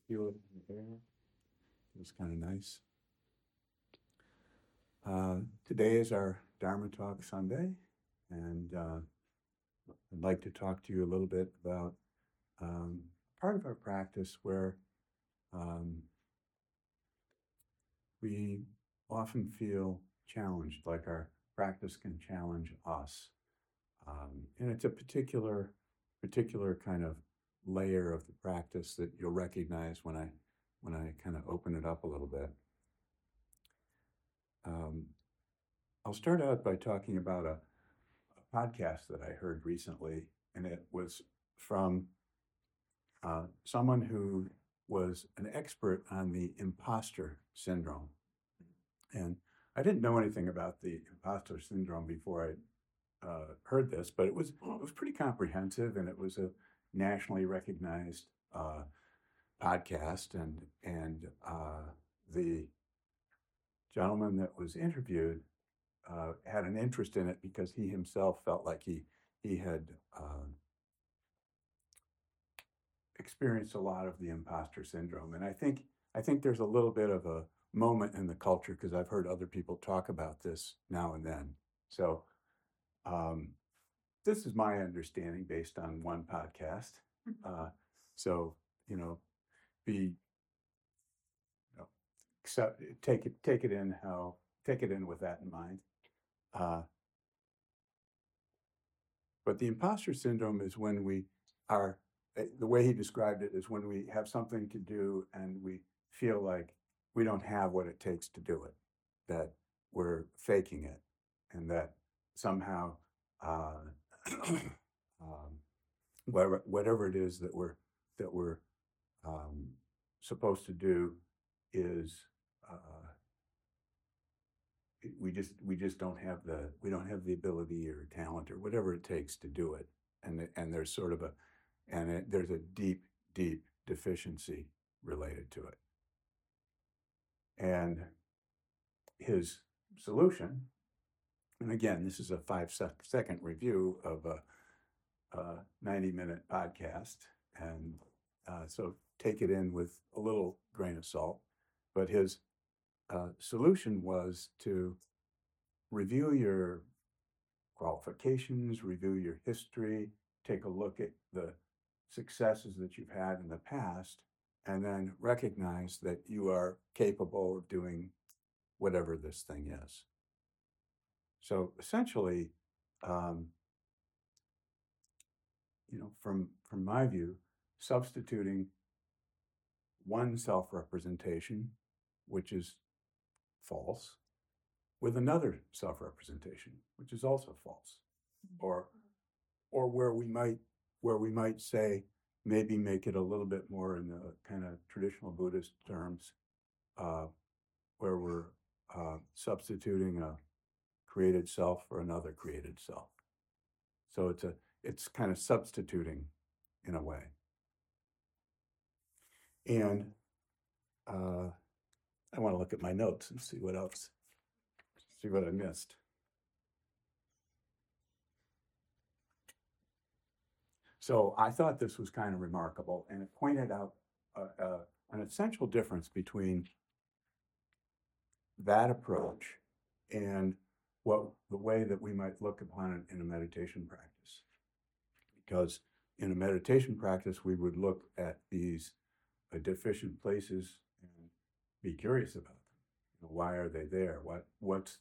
Feel it in the air. Feels kind of nice. Today is our Dharma Talk Sunday, and I'd like to talk to you a little bit about um, part of our practice where um, we often feel challenged, like our practice can challenge us. And it's a particular kind of layer of the practice that you'll recognize when I kind of open it up a little bit. Um, I'll start out by talking about a podcast that I heard recently, and it was from someone who was an expert on the imposter syndrome. And I didn't know anything about the imposter syndrome before I heard this, but it was pretty comprehensive, and it was a nationally recognized podcast, and the gentleman that was interviewed had an interest in it because he himself felt like he had experienced a lot of the imposter syndrome, and I think there's a little bit of a moment in the culture because I've heard other people talk about this now and then. So um, this is my understanding based on one podcast. So you know, be accept take it in with that in mind. Uh, but the imposter syndrome is when we are the way he described it is when we have something to do and we feel like we don't have what it takes to do it, that we're faking it, and that somehow uh, um, whatever it is that we're um, supposed to do is we just don't have the ability or talent or whatever it takes to do it, and there's sort of there's a deep deficiency related to it. And his solution, and again, this is a 5-second review of a 90-minute podcast, and so take it in with a little grain of salt. But his solution was to review your qualifications, review your history, take a look at the successes that you've had in the past, and then recognize that you are capable of doing whatever this thing is. So essentially, um, from my view, substituting one self-representation, which is false, with another self-representation, which is also false, or where we might say, maybe make it a little bit more in the kind of traditional Buddhist terms, where we're substituting a created self for another created self. So it's kind of substituting in a way. And I want to look at my notes and see what I missed. So I thought this was kind of remarkable, and it pointed out an essential difference between that approach and the way that we might look upon it in a meditation practice. Because in a meditation practice, we would look at these deficient places and be curious about them. Why are they there? What's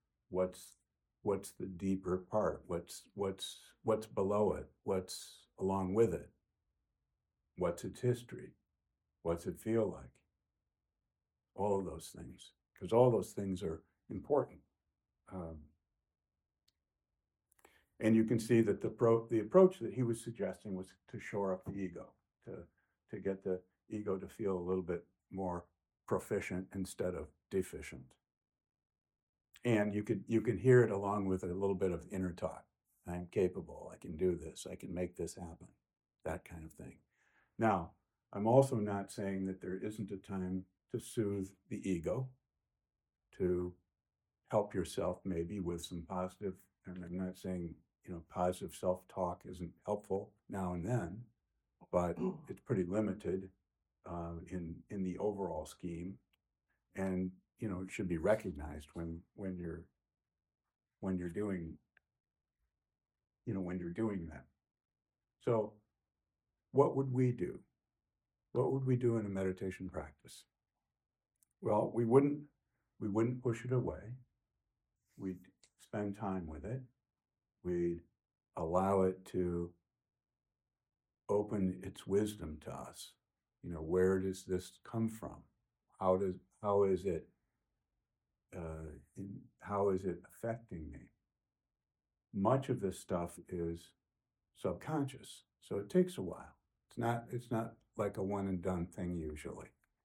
the deeper part? What's below it? What's along with it? What's its history? What's it feel like? All of those things, because all those things are important. And you can see that the approach that he was suggesting was to shore up the ego, to get the ego to feel a little bit more proficient instead of deficient. And you can hear it along with a little bit of inner talk. I'm capable, I can do this, I can make this happen, that kind of thing. Now, I'm also not saying that there isn't a time to soothe the ego, to help yourself maybe with some positive, and I'm not saying, positive self-talk isn't helpful now and then, but it's pretty limited. in the overall scheme, and it should be recognized when you're doing when you're doing that. So, what would we do? What would we do in a meditation practice? Well, we wouldn't push it away. We'd spend time with it. We'd allow it to open its wisdom to us. Where does this come from? How is it how is it affecting me? Much of this stuff is subconscious, so it takes a while. It's not like a one and done thing usually.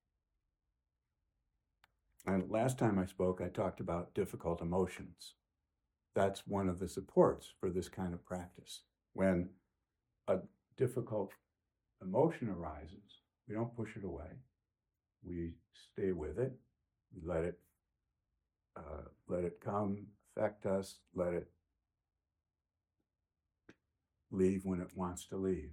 And last time I spoke, I talked about difficult emotions. That's one of the supports for this kind of practice. When a difficult emotion arises, we don't push it away. We stay with it. We let it come, affect us. Let it leave when it wants to leave.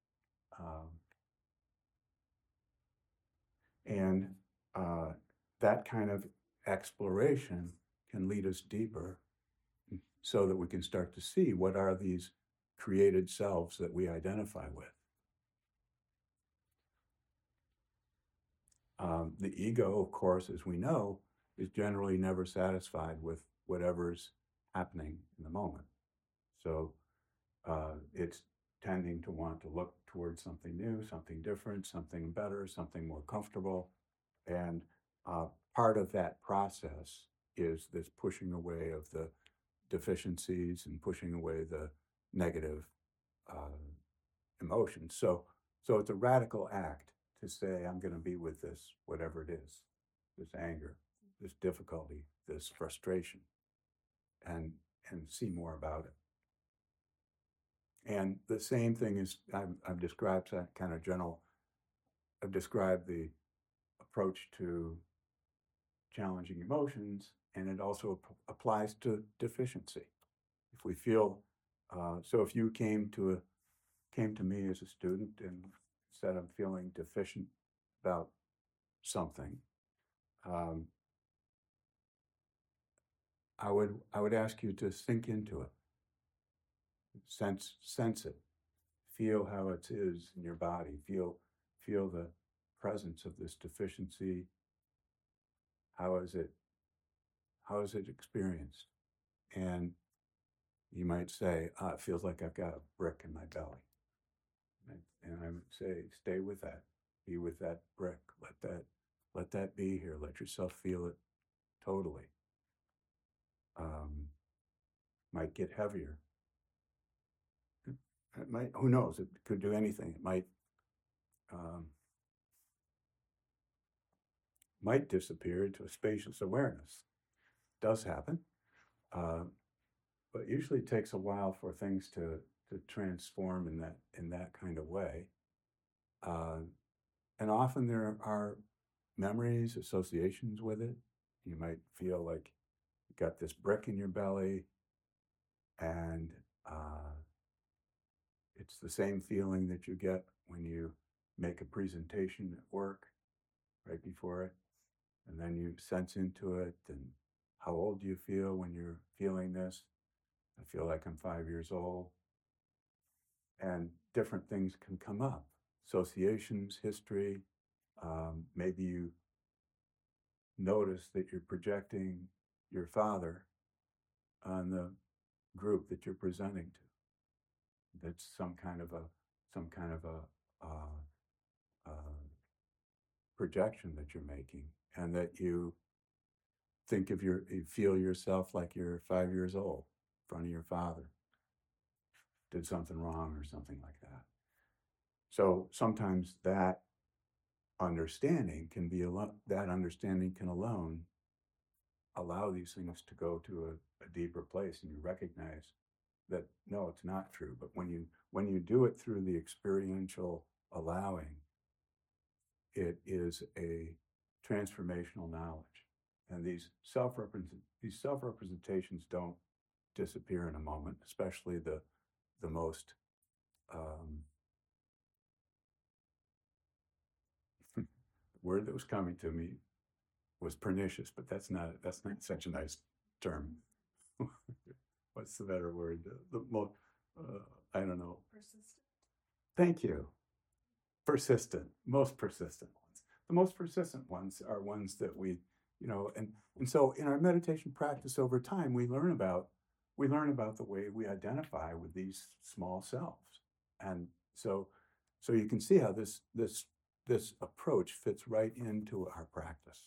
And that kind of exploration can lead us deeper so that we can start to see what are these created selves that we identify with. The ego, of course, as we know, is generally never satisfied with whatever's happening in the moment. So it's tending to want to look towards something new, something different, something better, something more comfortable. And part of that process is this pushing away of the deficiencies and pushing away the negative emotions. So it's a radical act to say, I'm going to be with this, whatever it is, this anger, this difficulty, this frustration, and see more about it. And the same thing is, I've described that kind of I've described the approach to challenging emotions, and it also applies to deficiency. If we feel, so if you came to me as a student and said I'm feeling deficient about something, I would ask you to sink into it, sense it, feel how it is in your body, feel the presence of this deficiency. How is it experienced? And you might say, it feels like I've got a brick in my belly. And I would say, stay with that. Be with that brick. Let that be here. Let yourself feel it totally. Might get heavier. It might, who knows? It could do anything. It might disappear into a spacious awareness. It does happen. But usually it takes a while for things to transform in that kind of way. And often there are memories, associations with it. You might feel like you got this brick in your belly, and it's the same feeling that you get when you make a presentation at work right before it, and then you sense into it. And how old do you feel when you're feeling this? I feel like I'm 5 years old. And different things can come up. Associations, history. Maybe you notice that you're projecting your father on the group that you're presenting to. That's some kind of a projection that you're making, and that you you feel yourself like you're 5 years old in front of your father. Did something wrong or something like that. So sometimes that understanding can alone allow these things to go to a deeper place, and you recognize that no, it's not true. But when you do it through the experiential allowing, it is a transformational knowledge. And these self-representations don't disappear in a moment, especially the most word that was coming to me was pernicious, but that's not such a nice term. What's the better word? The most, I don't know. Persistent. Thank you. Persistent, most persistent ones. The most persistent ones are ones that we, and so in our meditation practice over time, we learn about the way we identify with these small selves. And so you can see how this approach fits right into our practice.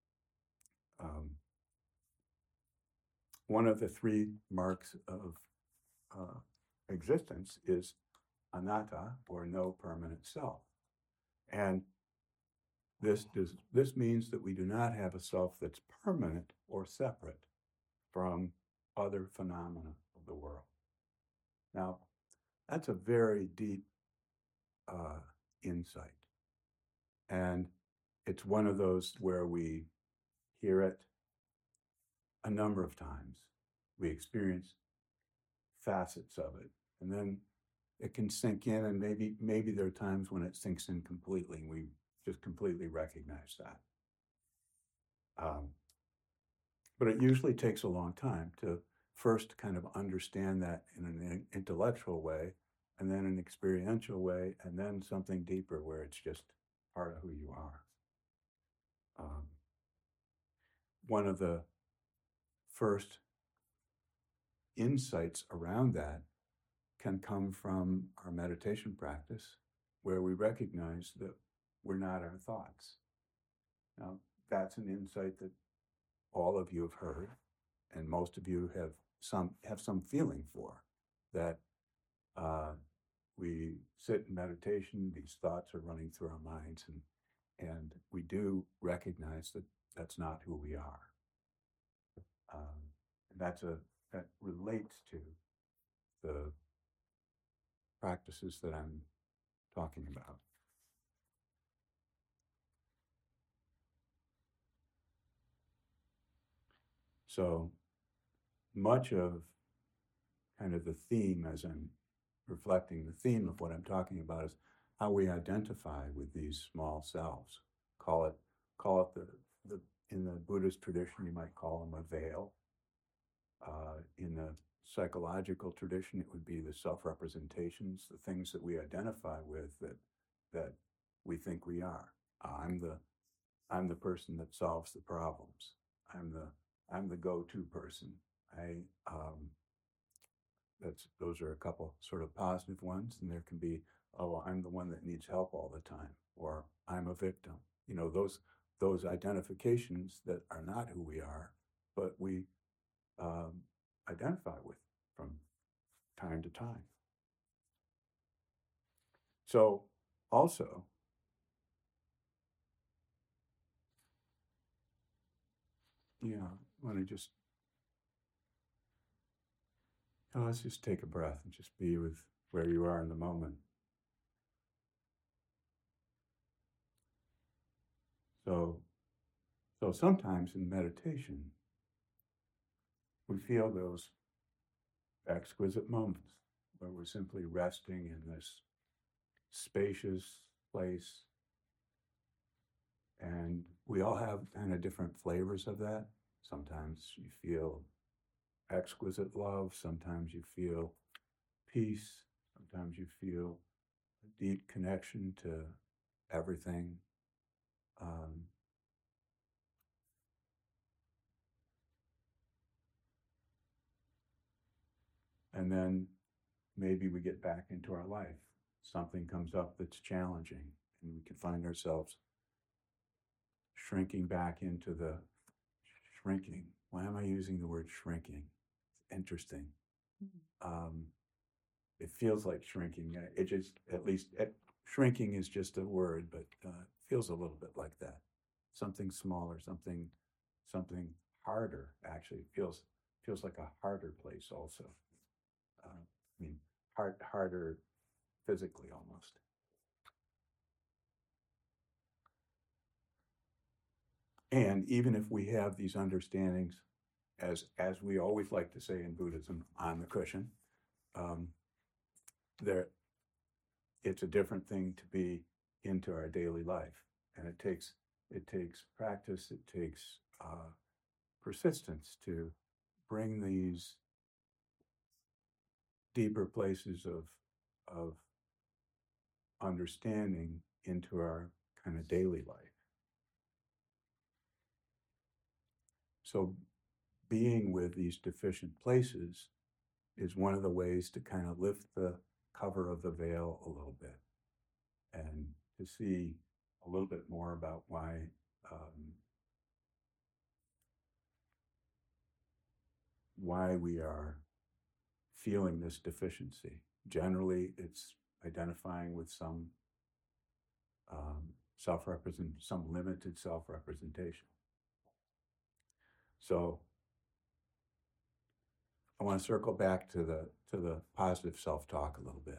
One of the three marks of existence is anatta, or no permanent self. And this means that we do not have a self that's permanent or separate from other phenomena of the world. Now, that's a very deep insight. And it's one of those where we hear it a number of times. We experience facets of it, and then it can sink in, and maybe there are times when it sinks in completely, and we just completely recognize that. But it usually takes a long time to first kind of understand that in an intellectual way, and then an experiential way, and then something deeper where it's just part of who you are. One of the first insights around that can come from our meditation practice, where we recognize that we're not our thoughts. Now, that's an insight that all of you have heard, and most of you have some feeling for, that we sit in meditation, these thoughts are running through our minds, and we do recognize that that's not who we are. And that relates to the practices that I'm talking about. So much of kind of the theme, as I'm reflecting, the theme of what I'm talking about is how we identify with these small selves. Call it the in the Buddhist tradition, you might call them a veil. In the psychological tradition, it would be the self-representations, the things that we identify with that we think we are. I'm the person that solves the problems. I'm the go-to person. Those are a couple sort of positive ones, and there can be, oh, I'm the one that needs help all the time, or I'm a victim. Those identifications that are not who we are, but we identify with from time to time. So also, want to just, let's just take a breath and just be with where you are in the moment. So sometimes in meditation, we feel those exquisite moments where we're simply resting in this spacious place. And we all have kind of different flavors of that. Sometimes you feel exquisite love, sometimes you feel peace, sometimes you feel a deep connection to everything. And then maybe we get back into our life. Something comes up that's challenging, and we can find ourselves shrinking back into the shrinking. Why am I using the word shrinking? It's interesting. It feels like shrinking. It just, shrinking is just a word, but it feels a little bit like that. Something smaller, something harder. Actually, feels like a harder place also. Harder physically almost. And even if we have these understandings, as we always like to say in Buddhism, on the cushion, it's a different thing to be into our daily life, and it takes it takes practice, it takes persistence to bring these deeper places of understanding into our kind of daily life. So being with these deficient places is one of the ways to kind of lift the cover of the veil a little bit and to see a little bit more about why we are feeling this deficiency. Generally, it's identifying with some some limited self-representation. So I want to circle back to the positive self-talk a little bit.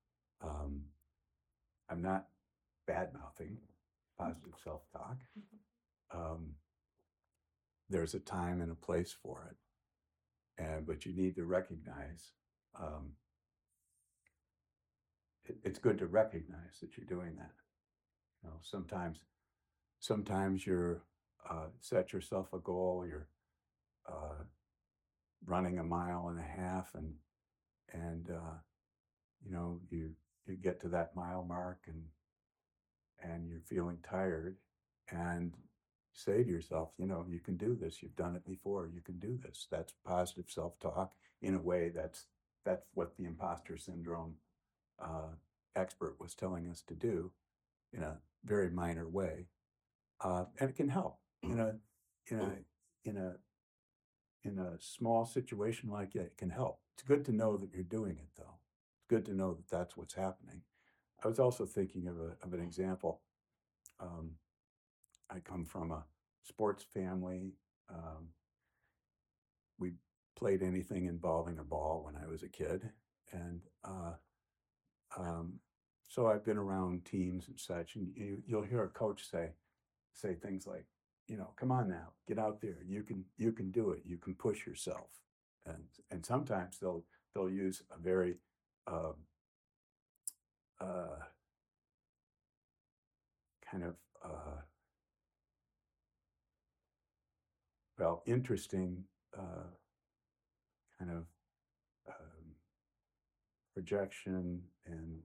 I'm not bad-mouthing positive self-talk. There's a time and a place for it, but you need to recognize. It's good to recognize that you're doing that. You know, sometimes you're set yourself a goal. You're running 1.5 miles, and you know you get to that mile mark, and you're feeling tired, and say to yourself, you know, you can do this. You've done it before. You can do this. That's positive self-talk. In a way, that's what the imposter syndrome expert was telling us to do, in a very minor way, and it can help in a small situation like that. It can help. It's good to know that you're doing it, though. It's good to know that that's what's happening. I was also thinking of an example. I come from a sports family. We played anything involving a ball when I was a kid, and so I've been around teams and such. And you'll hear a coach say things like, you know, come on now, get out there. You can do it. You can push yourself. And sometimes they'll use a very kind of interesting kind of projection and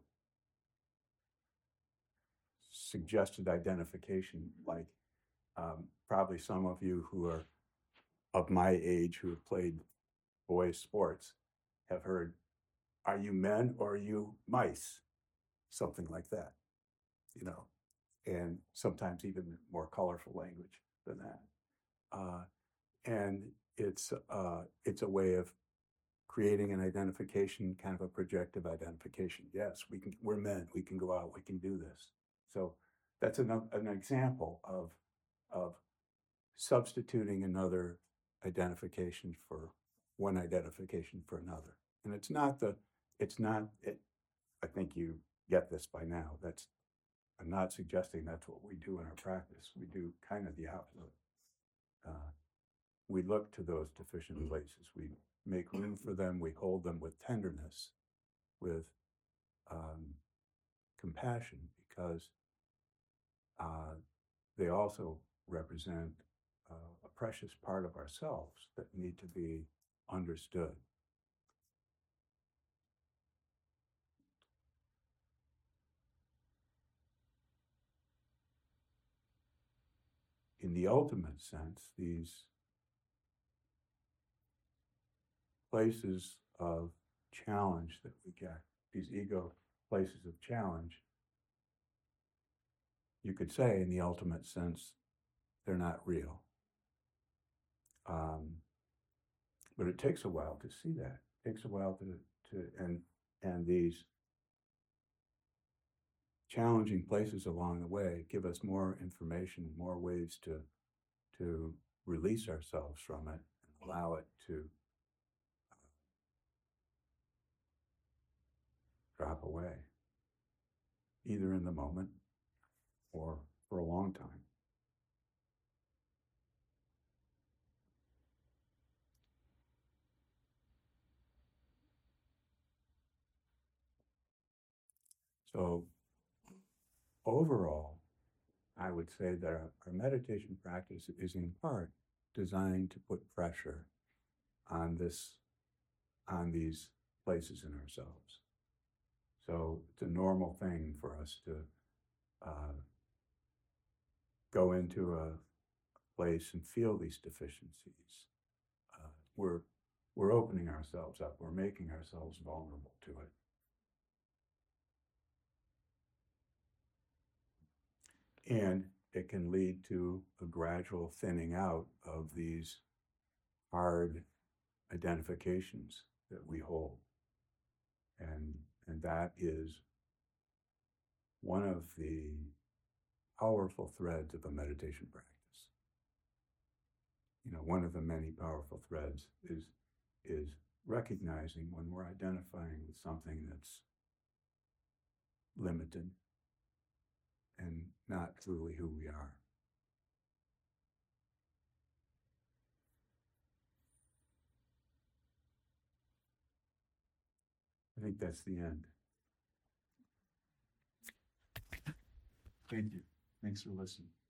suggested identification, like probably some of you who are of my age who have played boys sports have heard, are you men or are you mice? Something like that, you know, and sometimes even more colorful language than that. And it's a way of creating an identification, kind of a projective identification. Yes, we're men, we can go out, we can do this. So that's an example of substituting another identification for one identification for another. And I think you get this by now. I'm not suggesting that's what we do in our practice. We do kind of the opposite. We look to those deficient places. We make room for them. We hold them with tenderness, with compassion, because they also represent a precious part of ourselves that need to be understood. In the ultimate sense, these places of challenge that we get, these ego places of challenge, you could say in the ultimate sense, they're not real. But it takes a while to see that. It takes a while and these challenging places along the way give us more information, more ways to release ourselves from it and allow it to drop away, either in the moment or for a long time. So overall, I would say that our meditation practice is in part designed to put pressure on these places in ourselves. So it's a normal thing for us to go into a place and feel these deficiencies. We're opening ourselves up. We're making ourselves vulnerable to it. And it can lead to a gradual thinning out of these hard identifications that we hold. And that is one of the powerful threads of a meditation practice. One of the many powerful threads is recognizing when we're identifying with something that's limited and not truly who we are. I think that's the end. Thank you. Thanks for listening.